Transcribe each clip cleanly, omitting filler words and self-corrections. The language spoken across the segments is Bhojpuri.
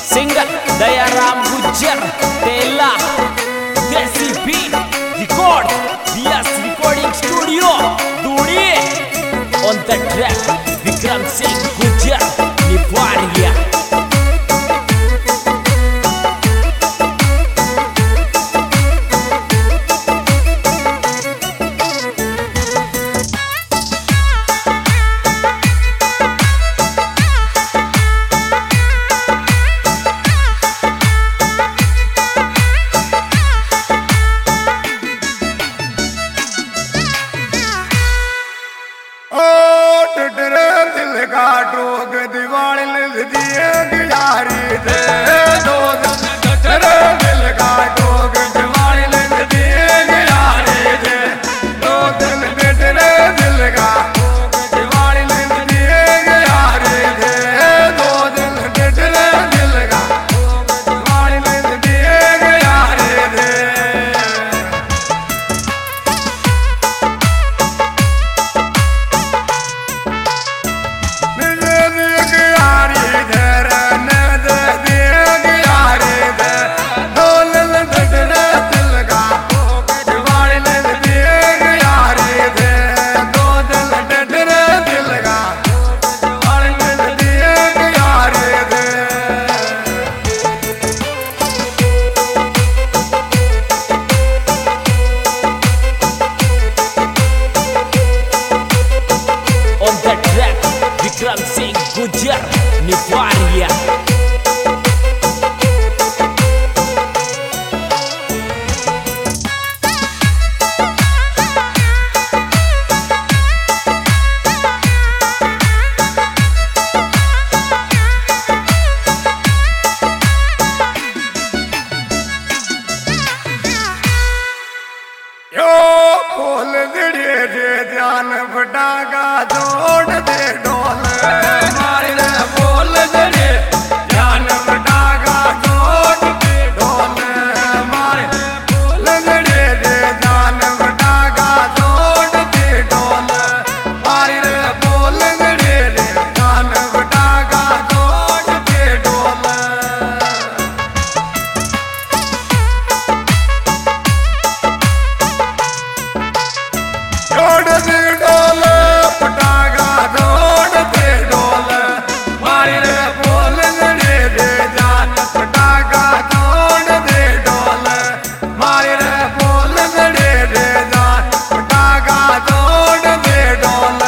सिंगर दयाराम गुज्जर तेला desi beat record BS recording studio दूड़ी on the track Vikram Singh Gujjar Niwariya. दिल का टोक दीवार लिख दिए यारी थे दो दिल का टोक दीवार लिख दिए यारी थे दो दिल बेटरे दिल का टोक दीवार लिख दिए यारी थे दो दिल बेटरे दिल का टोक दीवार लिख दिए यारी थे। विक्रम सिंह गुज्जर निवारिया। यो बोल दिड़े जे ध्यान फटाका जोड़ दे डोल मारे बोल दिड़े ध्यान फटाका जोड़ दे डोल मारे बोल दिड़े जे ध्यान फटाका जोड़ दे डोल मारे बोल दिड़े जे ध्यान फटाका जोड़ दे डोल। जोड़ दे डोल पटाखा जोड़ दे डोल मारे बोल दे जान पटाखा जोड़ दे डोल मारे बोल दे जान पटाखा जोड़ दे डोल।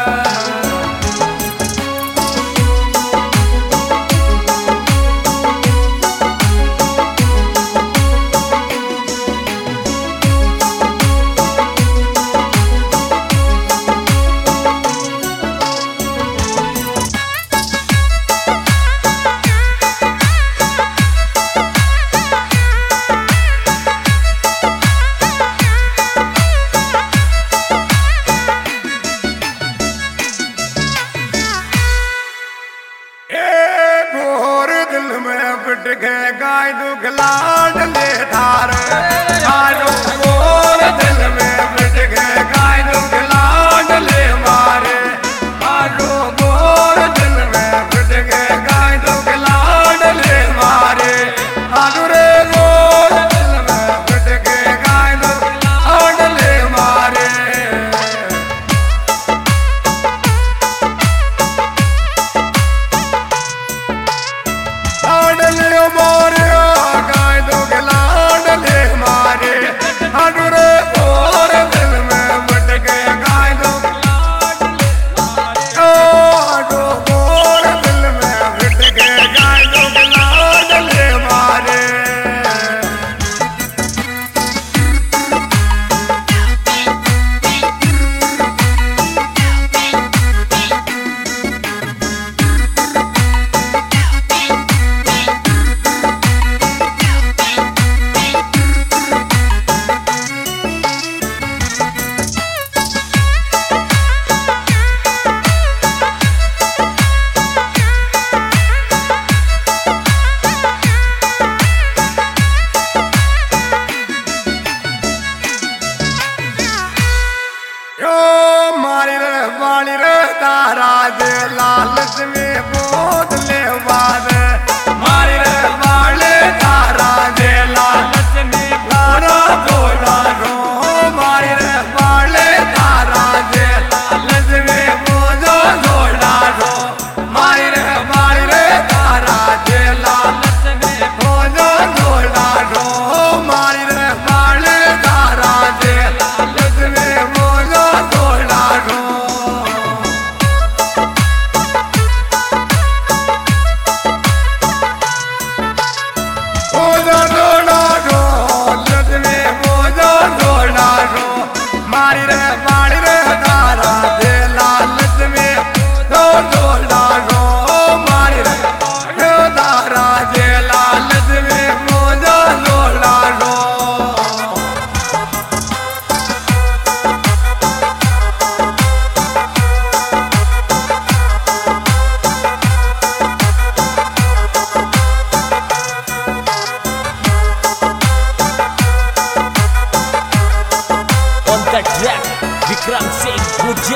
दिल में पिट के गाय दुख लाड ले धार आरो गोर दिल में पिट के गाय दुख लाड ले मारे आरो गोर दिल में पिट के गाय दुख लाड ले मारे आरो रे गोर दिल में पिट के गाय दुख लाड ले मारे। लाडले मारे गाय दुख लाडले मारे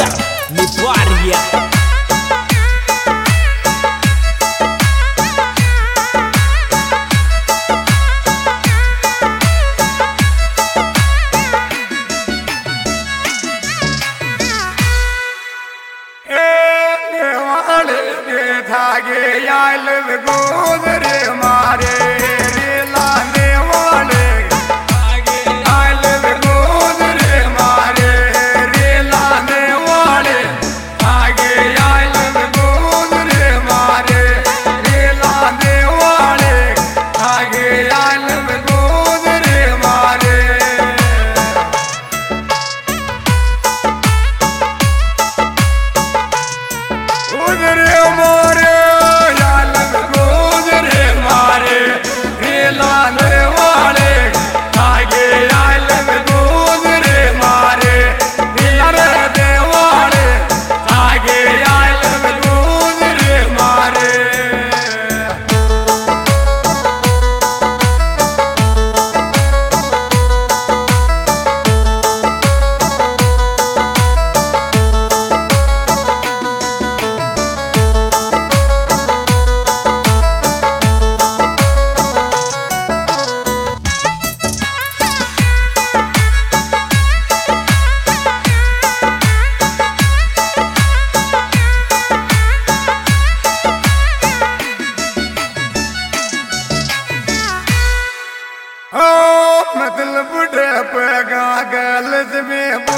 गुज्जर निवारिया। धागे आयल गोदरे मारे रे लाने वाले आयल गोदरे मारे रे लाने वाले धागे आयल गोदरे मारे रे लाने वाले धागे आयल गोदरे मारे गोदरे मारे मतलब बुढ़े पे गागल में